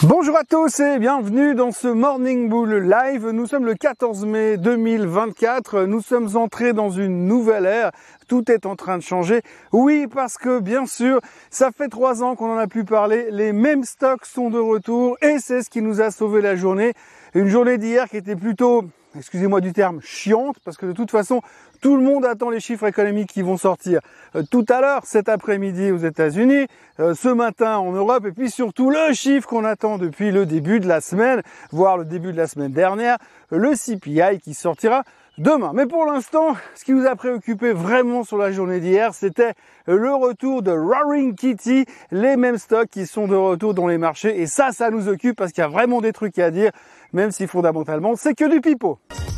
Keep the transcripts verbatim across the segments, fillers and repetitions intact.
Bonjour à tous et bienvenue dans ce Morning Bull Live. Nous sommes le quatorze mai deux mille vingt-quatre. Nous sommes entrés dans une nouvelle ère. Tout est en train de changer. Oui, parce que bien sûr, ça fait trois ans qu'on en a plus parlé. Les mêmes stocks sont de retour et c'est ce qui nous a sauvé la journée. Une journée d'hier qui était plutôt, excusez-moi du terme, chiante, parce que de toute façon, tout le monde attend les chiffres économiques qui vont sortir euh, tout à l'heure, cet après-midi aux États-Unis, euh, ce matin en Europe, et puis surtout le chiffre qu'on attend depuis le début de la semaine, voire le début de la semaine dernière, le C P I qui sortira demain. Mais pour l'instant, ce qui nous a préoccupé vraiment sur la journée d'hier, c'était le retour de Roaring Kitty, les mêmes stocks qui sont de retour dans les marchés, et ça, ça nous occupe parce qu'il y a vraiment des trucs à dire, même si fondamentalement, c'est que du pipeau.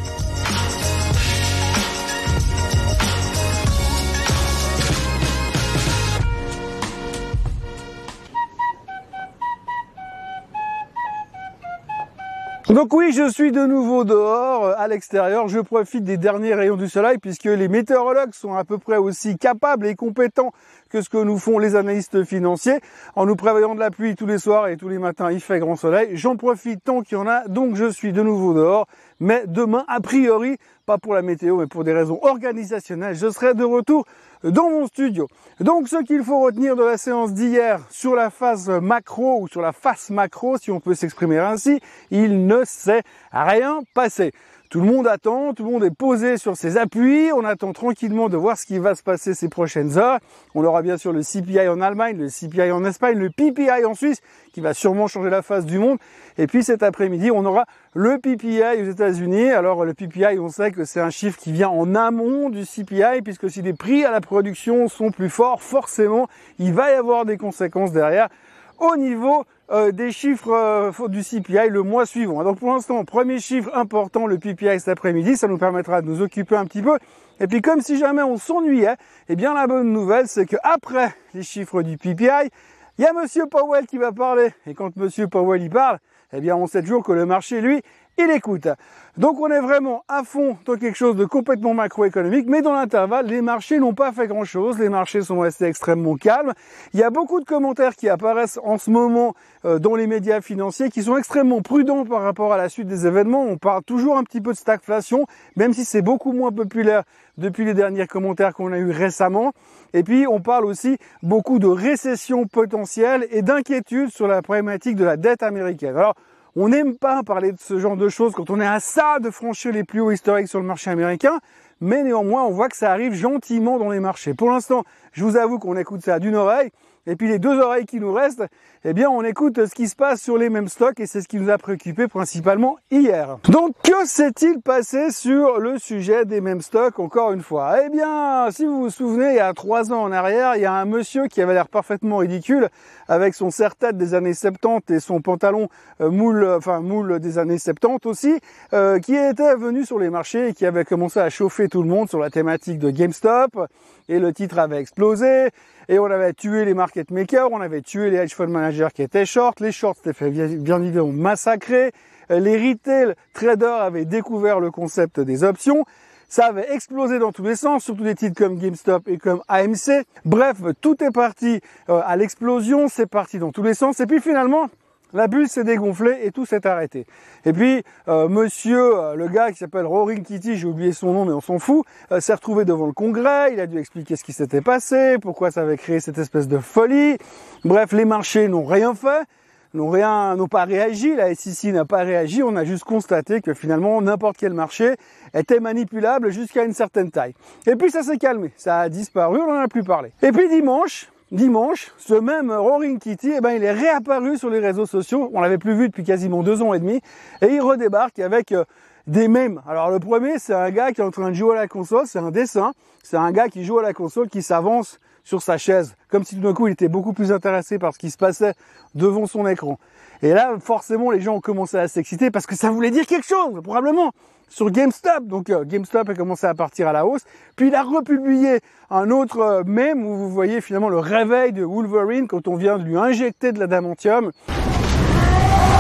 Donc oui, je suis de nouveau dehors, à l'extérieur, je profite des derniers rayons du soleil puisque les météorologues sont à peu près aussi capables et compétents que ce que nous font les analystes financiers. En nous prévoyant de la pluie tous les soirs et tous les matins, il fait grand soleil. J'en profite tant qu'il y en a, donc je suis de nouveau dehors. Mais demain, a priori, pas pour la météo, mais pour des raisons organisationnelles, je serai de retour dans mon studio. Donc ce qu'il faut retenir de la séance d'hier sur la phase macro ou sur la face macro, si on peut s'exprimer ainsi, il ne s'est rien passé. Tout le monde attend, tout le monde est posé sur ses appuis, on attend tranquillement de voir ce qui va se passer ces prochaines heures. On aura bien sûr le C P I en Allemagne, le C P I en Espagne, le P P I en Suisse, qui va sûrement changer la face du monde. Et puis cet après-midi, on aura le P P I aux États-Unis. Alors le P P I, on sait que c'est un chiffre qui vient en amont du C P I, puisque si les prix à la production sont plus forts, forcément, il va y avoir des conséquences derrière au niveau euh, des chiffres euh, du C P I le mois suivant. Donc pour l'instant, premier chiffre important, le P P I cet après-midi, ça nous permettra de nous occuper un petit peu. Et puis comme si jamais on s'ennuyait, eh bien la bonne nouvelle, c'est qu'après les chiffres du P P I, il y a Monsieur Powell qui va parler. Et quand Monsieur Powell y parle, eh bien on sait toujours que le marché, lui, il écoute. Donc on est vraiment à fond dans quelque chose de complètement macroéconomique, mais dans l'intervalle, les marchés n'ont pas fait grand-chose, les marchés sont restés extrêmement calmes. Il y a beaucoup de commentaires qui apparaissent en ce moment euh, dans les médias financiers qui sont extrêmement prudents par rapport à la suite des événements. On parle toujours un petit peu de stagflation, même si c'est beaucoup moins populaire depuis les derniers commentaires qu'on a eu récemment. Et puis on parle aussi beaucoup de récession potentielle et d'inquiétude sur la problématique de la dette américaine. Alors, on n'aime pas parler de ce genre de choses quand on est à ça de franchir les plus hauts historiques sur le marché américain, mais néanmoins, on voit que ça arrive gentiment dans les marchés. Pour l'instant, je vous avoue qu'on écoute ça d'une oreille, et puis les deux oreilles qui nous restent, eh bien, on écoute ce qui se passe sur les mêmes stocks, et c'est ce qui nous a préoccupé principalement hier. Donc, que s'est-il passé sur le sujet des mêmes stocks, encore une fois? Eh bien, si vous vous souvenez, il y a trois ans en arrière, il y a un monsieur qui avait l'air parfaitement ridicule, avec son serre-tête des années soixante-dix et son pantalon euh, moule, enfin moule des années soixante-dix aussi, euh, qui était venu sur les marchés et qui avait commencé à chauffer tout le monde sur la thématique de GameStop, et le titre avait explosé, et on avait tué les market makers, on avait tué les hedge fund managers qui étaient short, les shorts s'étaient fait bien évidemment massacrer, les retail traders avaient découvert le concept des options, ça avait explosé dans tous les sens, surtout des titres comme GameStop et comme A M C. Bref, tout est parti euh, à l'explosion, c'est parti dans tous les sens, et puis finalement, la bulle s'est dégonflée et tout s'est arrêté. Et puis, euh, monsieur, euh, le gars qui s'appelle Roaring Kitty, j'ai oublié son nom mais on s'en fout, euh, s'est retrouvé devant le congrès, il a dû expliquer ce qui s'était passé, pourquoi ça avait créé cette espèce de folie. Bref, les marchés n'ont rien fait, n'ont rien, n'ont pas réagi, la S E C n'a pas réagi, on a juste constaté que finalement, n'importe quel marché était manipulable jusqu'à une certaine taille. Et puis ça s'est calmé, ça a disparu, on n'en a plus parlé. Et puis dimanche, Dimanche, ce même Roaring Kitty, eh ben, il est réapparu sur les réseaux sociaux. On l'avait plus vu depuis quasiment deux ans et demi. Et il redébarque avec euh, des mèmes. Alors le premier, c'est un gars qui est en train de jouer à la console. C'est un dessin. C'est un gars qui joue à la console, qui s'avance sur sa chaise. Comme si tout d'un coup, il était beaucoup plus intéressé par ce qui se passait devant son écran. Et là, forcément, les gens ont commencé à s'exciter parce que ça voulait dire quelque chose, probablement, sur GameStop. Donc euh, GameStop a commencé à partir à la hausse. Puis il a republié un autre euh, mème où vous voyez finalement le réveil de Wolverine quand on vient de lui injecter de l'adamantium.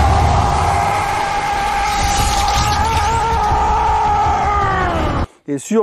Et sur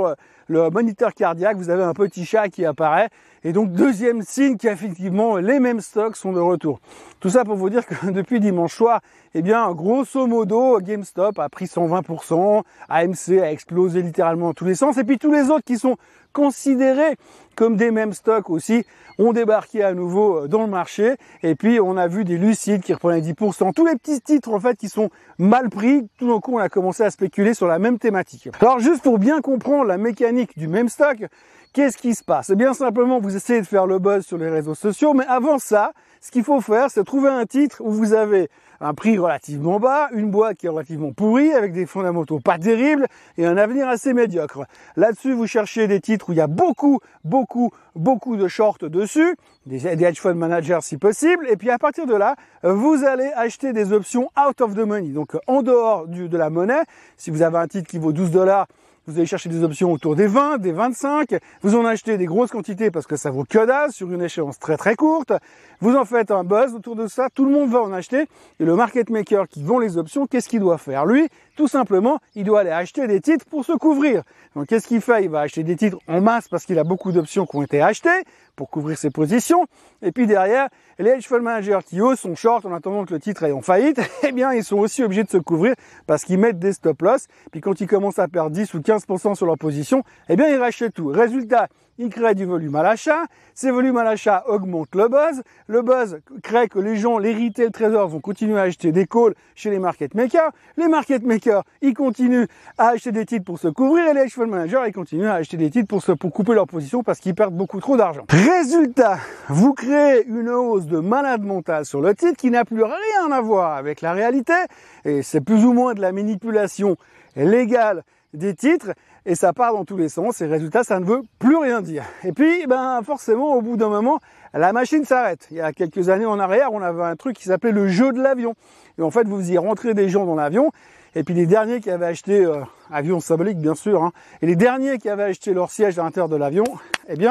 le moniteur cardiaque, vous avez un petit chat qui apparaît. Et donc, deuxième signe qu'effectivement, les mêmes stocks sont de retour. Tout ça pour vous dire que depuis dimanche soir, eh bien, grosso modo, GameStop a pris cent vingt pour cent, A M C a explosé littéralement dans tous les sens, et puis tous les autres qui sont considérés comme des mêmes stocks aussi ont débarqué à nouveau dans le marché. Et puis, on a vu des Lucides qui reprenaient dix pour cent. Tous les petits titres, en fait, qui sont mal pris. Tout d'un coup, on a commencé à spéculer sur la même thématique. Alors, juste pour bien comprendre la mécanique du même stock, qu'est-ce qui se passe? Eh bien, simplement, vous essayez de faire le buzz sur les réseaux sociaux, mais avant ça, ce qu'il faut faire, c'est trouver un titre où vous avez un prix relativement bas, une boîte qui est relativement pourrie, avec des fondamentaux pas terribles et un avenir assez médiocre. Là-dessus, vous cherchez des titres où il y a beaucoup, beaucoup, beaucoup de shorts dessus, des, des hedge fund managers si possible, et puis à partir de là, vous allez acheter des options out of the money, donc en dehors du, de la monnaie. Si vous avez un titre qui vaut douze dollars, vous allez chercher des options autour des vingt, des vingt-cinq, vous en achetez des grosses quantités parce que ça vaut que dalle sur une échéance très très courte, vous en faites un buzz autour de ça, tout le monde va en acheter, et le market maker qui vend les options, qu'est-ce qu'il doit faire? Lui, tout simplement, il doit aller acheter des titres pour se couvrir. Donc qu'est-ce qu'il fait? Il va acheter des titres en masse parce qu'il a beaucoup d'options qui ont été achetées pour couvrir ses positions, et puis derrière, les hedge fund managers qui eux sont short en attendant que le titre aille en faillite, eh bien ils sont aussi obligés de se couvrir parce qu'ils mettent des stop loss, puis quand ils commencent à perdre dix ou quinze pour cent sur leur position, eh bien ils rachètent tout. Résultat, ils créent du volume à l'achat, ces volumes à l'achat augmentent le buzz, le buzz crée que les gens, les retail traders vont continuer à acheter des calls chez les market makers, les market makers, ils continuent à acheter des titres pour se couvrir, et les hedge fund managers, ils continuent à acheter des titres pour, se, pour couper leur position parce qu'ils perdent beaucoup trop d'argent. Résultat, vous créez une hausse de malade mental sur le titre qui n'a plus rien à voir avec la réalité, et c'est plus ou moins de la manipulation légale des titres, et ça part dans tous les sens, et résultat, ça ne veut plus rien dire. Et puis, ben, forcément, au bout d'un moment, la machine s'arrête. Il y a quelques années en arrière, on avait un truc qui s'appelait le jeu de l'avion. Et en fait, vous faisiez rentrer des gens dans l'avion, et puis les derniers qui avaient acheté, euh, avion symbolique bien sûr, hein, et les derniers qui avaient acheté leur siège à l'intérieur de l'avion, eh bien,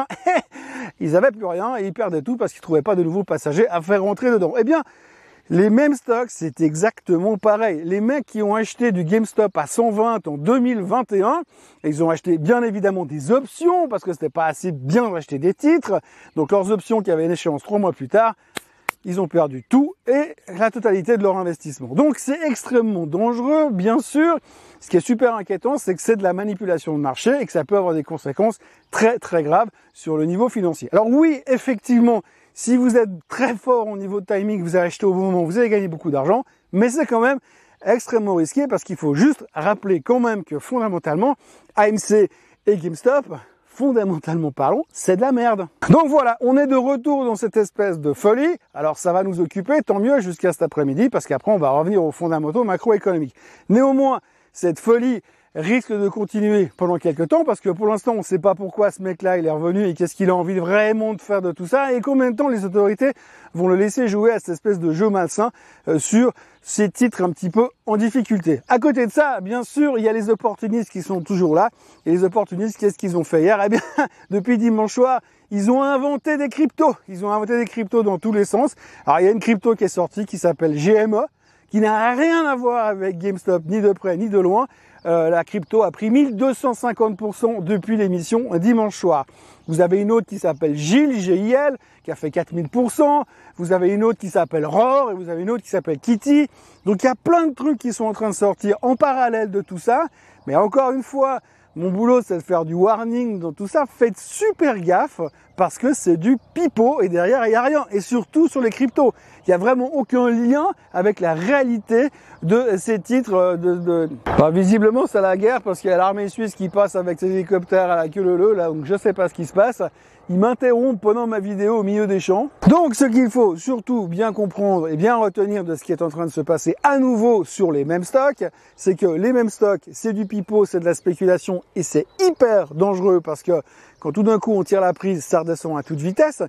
ils avaient plus rien, et ils perdaient tout parce qu'ils trouvaient pas de nouveaux passagers à faire rentrer dedans. Eh bien, les mêmes stocks, c'est exactement pareil. Les mecs qui ont acheté du GameStop à cent vingt en deux mille vingt et un, ils ont acheté bien évidemment des options parce que c'était pas assez bien d'acheter des titres. Donc leurs options qui avaient une échéance trois mois plus tard, ils ont perdu tout et la totalité de leur investissement. Donc c'est extrêmement dangereux, bien sûr. Ce qui est super inquiétant, c'est que c'est de la manipulation de marché et que ça peut avoir des conséquences très très graves sur le niveau financier. Alors oui, effectivement, si vous êtes très fort au niveau de timing, vous avez acheté au bon moment, vous allez gagner beaucoup d'argent, mais c'est quand même extrêmement risqué parce qu'il faut juste rappeler quand même que fondamentalement, A M C et GameStop, fondamentalement parlons, c'est de la merde. Donc voilà, on est de retour dans cette espèce de folie. Alors ça va nous occuper, tant mieux, jusqu'à cet après-midi, parce qu'après on va revenir aux fondamentaux macroéconomiques. Néanmoins, cette folie risque de continuer pendant quelques temps, parce que pour l'instant, on ne sait pas pourquoi ce mec-là, il est revenu et qu'est-ce qu'il a envie vraiment de faire de tout ça, et combien de temps les autorités vont le laisser jouer à cette espèce de jeu malsain euh, sur ces titres un petit peu en difficulté. À côté de ça, bien sûr, il y a les opportunistes qui sont toujours là, et les opportunistes, qu'est-ce qu'ils ont fait hier? Eh bien, depuis dimanche soir, ils ont inventé des cryptos. Ils ont inventé des cryptos dans tous les sens. Alors, il y a une crypto qui est sortie qui s'appelle G M E, qui n'a rien à voir avec GameStop, ni de près, ni de loin. Euh, la crypto a pris mille deux cent cinquante pour cent depuis l'émission dimanche soir. Vous avez une autre qui s'appelle G I L, G I L, qui a fait quatre mille pour cent. Vous avez une autre qui s'appelle Roar, et vous avez une autre qui s'appelle Kitty. Donc il y a plein de trucs qui sont en train de sortir en parallèle de tout ça. Mais encore une fois, mon boulot, c'est de faire du warning dans tout ça. Faites super gaffe parce que c'est du pipeau et derrière, il n'y a rien. Et surtout sur les cryptos. Il n'y a vraiment aucun lien avec la réalité de ces titres. De, de... Enfin, visiblement, c'est la guerre parce qu'il y a l'armée suisse qui passe avec ses hélicoptères à la queue leu-leu, là, donc je ne sais pas ce qui se passe. Ils m'interrompent pendant ma vidéo au milieu des champs. Donc, ce qu'il faut surtout bien comprendre et bien retenir de ce qui est en train de se passer à nouveau sur les mêmes stocks, c'est que les mêmes stocks, c'est du pipeau, c'est de la spéculation et c'est hyper dangereux parce que quand tout d'un coup on tire la prise, ça redescend à toute vitesse.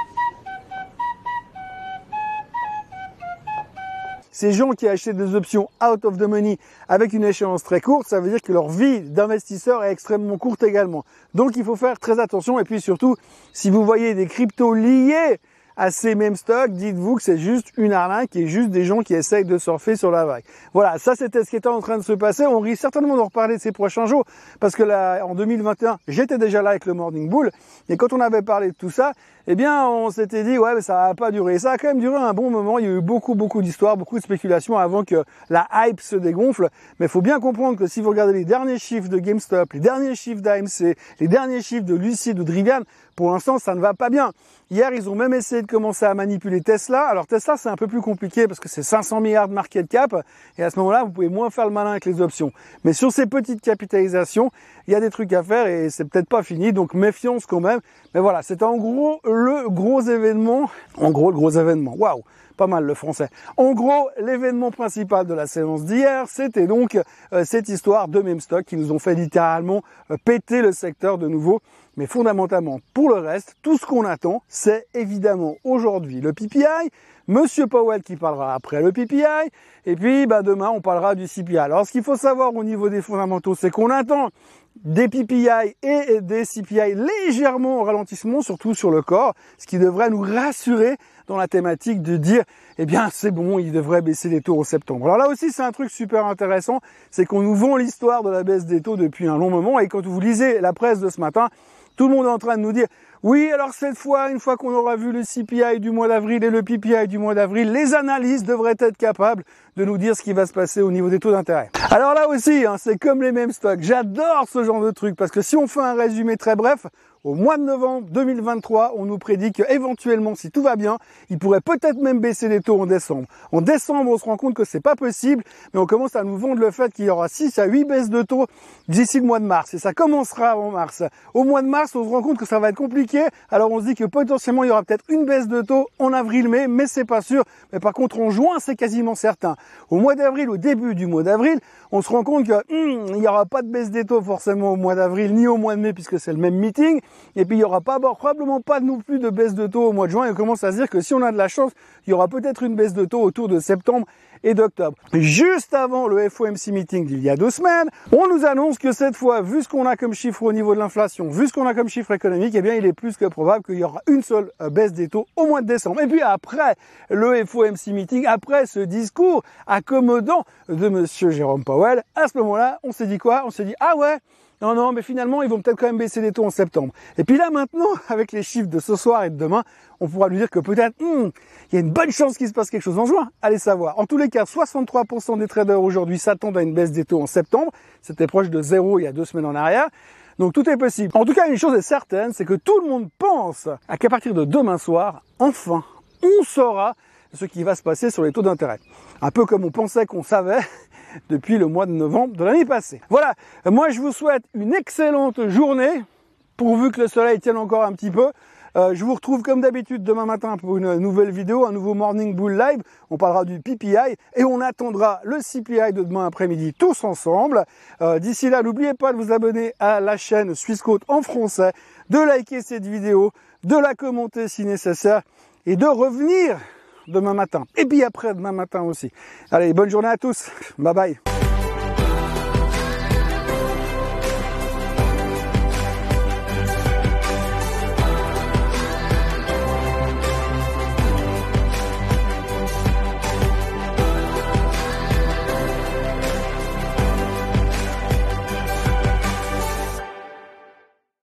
Ces gens qui achètent des options out of the money avec une échéance très courte, ça veut dire que leur vie d'investisseur est extrêmement courte également. Donc il faut faire très attention et puis surtout, si vous voyez des cryptos liés à ces mêmes stocks, dites-vous que c'est juste une arnaque et juste des gens qui essayent de surfer sur la vague. Voilà, ça c'était ce qui était en train de se passer. On risque certainement d'en reparler de ces prochains jours parce que là, en deux mille vingt et un, j'étais déjà là avec le Morning Bull et quand on avait parlé de tout ça, eh bien, on s'était dit, ouais, mais ça va pas durer. Ça a quand même duré un bon moment. Il y a eu beaucoup, beaucoup d'histoires, beaucoup de spéculations avant que la hype se dégonfle. Mais il faut bien comprendre que si vous regardez les derniers chiffres de GameStop, les derniers chiffres d'A M C, les derniers chiffres de Lucid ou de Rivian, pour l'instant, ça ne va pas bien. Hier, ils ont même essayé de commencer à manipuler Tesla. Alors Tesla, c'est un peu plus compliqué parce que c'est cinq cents milliards de market cap. Et à ce moment-là, vous pouvez moins faire le malin avec les options. Mais sur ces petites capitalisations, il y a des trucs à faire et c'est peut-être pas fini. Donc méfiance quand même. Mais voilà, c'était en gros le gros événement. En gros, le gros événement. Waouh! Pas mal le français. En gros, l'événement principal de la séance d'hier, c'était donc euh, cette histoire de meme stock qui nous ont fait littéralement euh, péter le secteur de nouveau. Mais fondamentalement, pour le reste, tout ce qu'on attend, c'est évidemment aujourd'hui le P P I, Monsieur Powell qui parlera après le P P I, et puis bah, demain on parlera du C P I. Alors ce qu'il faut savoir au niveau des fondamentaux, c'est qu'on attend des P P I et des C P I légèrement en ralentissement, surtout sur le corps, ce qui devrait nous rassurer dans la thématique de dire, eh bien, c'est bon, il devrait baisser les taux en septembre. Alors là aussi, c'est un truc super intéressant, c'est qu'on nous vend l'histoire de la baisse des taux depuis un long moment, et quand vous lisez la presse de ce matin, tout le monde est en train de nous dire, oui, alors cette fois, une fois qu'on aura vu le C P I du mois d'avril et le P P I du mois d'avril, les analystes devraient être capables de nous dire ce qui va se passer au niveau des taux d'intérêt. Alors là aussi, hein, c'est comme les mêmes stocks. J'adore ce genre de truc parce que si on fait un résumé très bref, au mois de novembre deux mille vingt-trois, on nous prédit qu'éventuellement, si tout va bien, il pourrait peut-être même baisser les taux en décembre. En décembre, on se rend compte que c'est pas possible, mais on commence à nous vendre le fait qu'il y aura six à huit baisses de taux d'ici le mois de mars. Et ça commencera en mars. Au mois de mars, on se rend compte que ça va être compliqué. Alors on se dit que potentiellement, il y aura peut-être une baisse de taux en avril-mai, mais c'est pas sûr. Mais par contre, en juin, c'est quasiment certain. Au mois d'avril, au début du mois d'avril, on se rend compte que hum, il n'y aura pas de baisse des taux forcément au mois d'avril ni au mois de mai puisque c'est le même meeting. Et puis il n'y aura pas, bon, probablement pas non plus de baisse de taux au mois de juin. Et on commence à se dire que si on a de la chance, il y aura peut-être une baisse de taux autour de septembre et d'octobre. Juste avant le F O M C meeting d'il y a deux semaines, on nous annonce que cette fois, vu ce qu'on a comme chiffre au niveau de l'inflation, vu ce qu'on a comme chiffre économique, eh bien il est plus que probable qu'il y aura une seule baisse des taux au mois de décembre. Et puis après le F O M C meeting, après ce discours accommodant de Monsieur Jérôme Powell, à ce moment-là, on s'est dit quoi? On s'est dit, ah ouais, non, non, mais finalement, ils vont peut-être quand même baisser les taux en septembre. Et puis là, maintenant, avec les chiffres de ce soir et de demain, on pourra lui dire que peut-être, hmm, il y a une bonne chance qu'il se passe quelque chose en juin. Allez savoir. En tous les cas, soixante-trois pour cent des traders aujourd'hui s'attendent à une baisse des taux en septembre. C'était proche de zéro il y a deux semaines en arrière. Donc tout est possible. En tout cas, une chose est certaine, c'est que tout le monde pense à qu'à partir de demain soir, enfin, on saura ce qui va se passer sur les taux d'intérêt. Un peu comme on pensait qu'on savait depuis le mois de novembre de l'année passée. Voilà, moi je vous souhaite une excellente journée, pourvu que le soleil tienne encore un petit peu. Euh, je vous retrouve comme d'habitude demain matin pour une nouvelle vidéo, un nouveau Morning Bull Live. On parlera du P P I et on attendra le C P I de demain après-midi tous ensemble. Euh, D'ici là, n'oubliez pas de vous abonner à la chaîne Swissquote en français, de liker cette vidéo, de la commenter si nécessaire et de revenir demain matin. Et puis après demain matin aussi. Allez, bonne journée à tous. Bye bye.